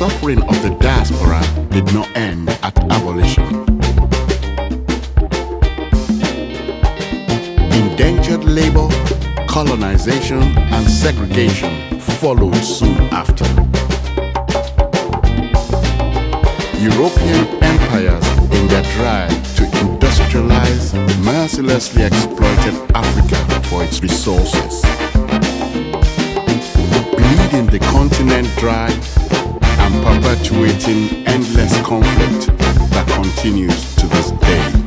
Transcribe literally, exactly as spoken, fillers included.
suffering of the diaspora did not end at abolition. Indentured labor, colonization, and segregation followed soon after. European empires, in their drive to industrialize, mercilessly exploited Africa for its resources, bleeding the continent dry and perpetuating endless conflict that continues to this day.